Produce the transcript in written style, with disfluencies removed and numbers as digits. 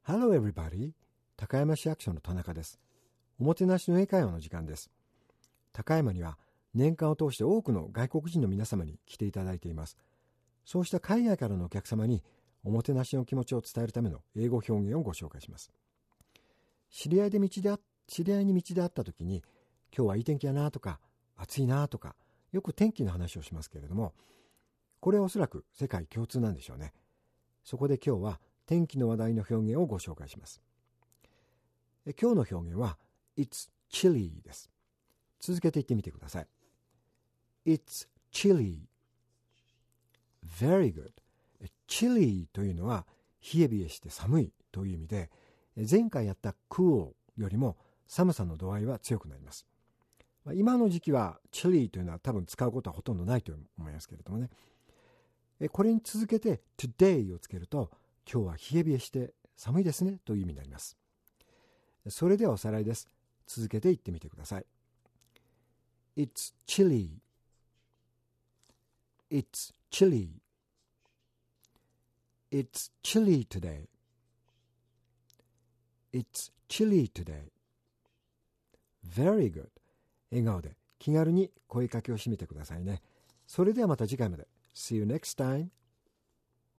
Hello everybody! 高山市役所の田中です。おもてなしの英会話の時間です。高山には年間を通して多くの外国人の皆様に来ていただいています。そうした海外からのお客様におもてなしの気持ちを伝えるための英語表現をご紹介します。知り合いに道で会った時に、今日はいい天気やなとか暑いなとか、よく天気の話をしますけれども、これはおそらく世界共通なんでしょうね。そこで今日は天気の話題の表現をご紹介します。今日の表現は It's chilly です。続けて言ってみてください。It's chilly. Very good. chilly というのは冷え冷えして寒いという意味で、前回やった cool よりも寒さの度合いは強くなります。今の時期は chilly というのは多分使うことはほとんどないと思いますけれどもね。これに続けて today をつけると、今日は冷え冷えして寒いですねという意味になります。それではおさらいです。続けて言ってみてください。It's chilly. It's chilly. It's chilly today. It's chilly today. Very good. 笑顔で気軽に声かけを締めてくださいね。それではまた次回まで。See you next time.